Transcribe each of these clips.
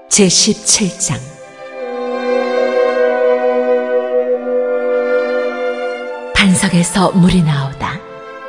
제17장. 반석에서 물이 나오다.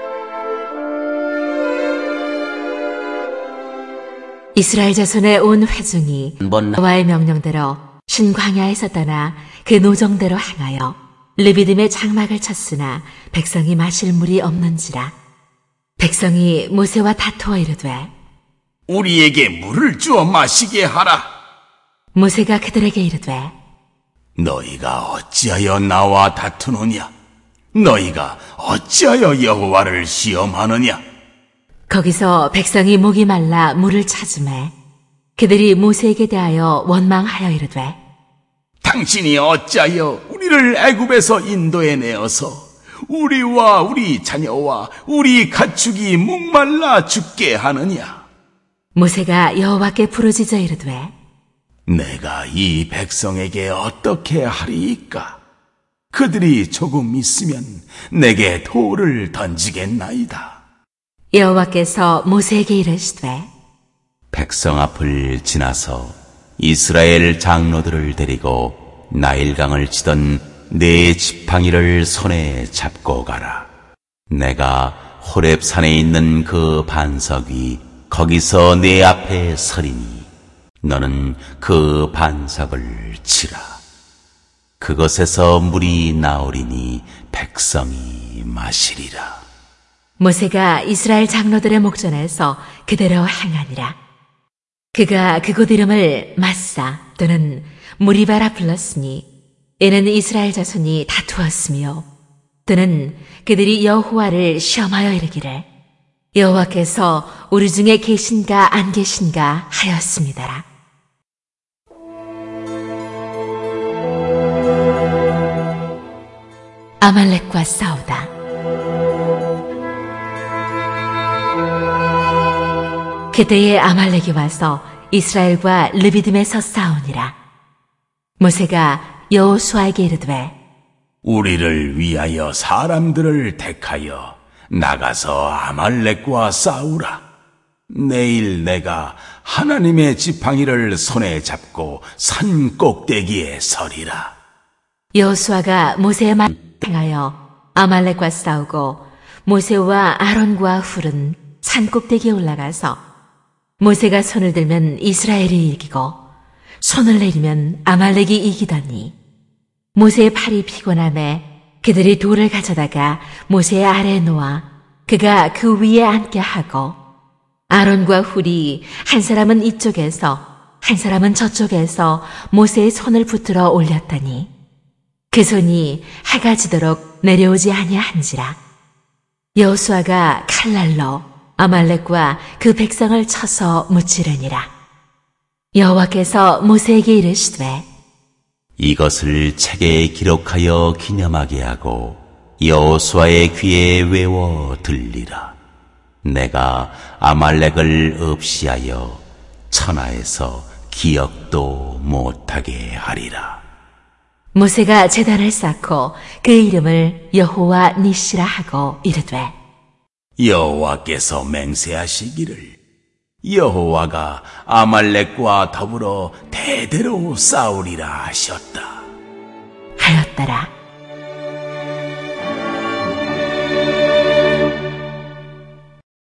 이스라엘 자손의 온 회중이 여호와의 명령대로 신광야에서 떠나 그 노정대로 행하여 르비딤의 장막을 쳤으나 백성이 마실 물이 없는지라. 백성이 모세와 다투어 이르되 우리에게 물을 주어 마시게 하라. 모세가 그들에게 이르되 너희가 어찌하여 나와 다투느냐? 너희가 어찌하여 여호와를 시험하느냐? 거기서 백성이 목이 말라 물을 찾으매 그들이 모세에게 대하여 원망하여 이르되 당신이 어찌하여 우리를 애굽에서 인도해 내어서 우리와 우리 자녀와 우리 가축이 목말라 죽게 하느냐? 모세가 여호와께 부르짖어 이르되 내가 이 백성에게 어떻게 하리이까? 그들이 조금 있으면 내게 돌을 던지겠나이다. 여호와께서 모세에게 이르시되 백성 앞을 지나서 이스라엘 장로들을 데리고 나일강을 치던 네 지팡이를 손에 잡고 가라. 내가 호렙산에 있는 그 반석 위 거기서 네 앞에 서리니 너는 그 반석을 치라. 그것에서 물이 나오리니 백성이 마시리라. 모세가 이스라엘 장로들의 목전에서 그대로 행하니라. 그가 그곳 이름을 마사 또는 무리바라 불렀으니 이는 이스라엘 자손이 다투었으며 또는 그들이 여호와를 시험하여 이르기를 여호와께서 우리 중에 계신가 안 계신가 하였습니다라. 아말렉과 싸우다. 그때에 아말렉이 와서 이스라엘과 르비딤에서 싸우니라. 모세가 여호수아에게 이르되 우리를 위하여 사람들을 택하여 나가서 아말렉과 싸우라. 내일 내가 하나님의 지팡이를 손에 잡고 산 꼭대기에 서리라. 여호수아가 모세의 말을 행하여 아말렉과 싸우고 모세와 아론과 훌은 산 꼭대기에 올라가서 모세가 손을 들면 이스라엘이 이기고 손을 내리면 아말렉이 이기더니 모세의 팔이 피곤함에 그들이 돌을 가져다가 모세의 아래에 놓아 그가 그 위에 앉게 하고 아론과 훌이 한 사람은 이쪽에서 한 사람은 저쪽에서 모세의 손을 붙들어 올렸더니 그 손이 해가 지도록 내려오지 아니한지라. 여호수아가 칼날로 아말렉과 그 백성을 쳐서 무찌르니라. 여호와께서 모세에게 이르시되 이것을 책에 기록하여 기념하게 하고 여호수아의 귀에 외워 들리라. 내가 아말렉을 없이하여 천하에서 기억도 못하게 하리라. 모세가 제단을 쌓고 그 이름을 여호와 니시라 하고 이르되 여호와께서 맹세하시기를 여호와가 아말렉과 더불어 대대로 싸우리라 하셨다 하였더라.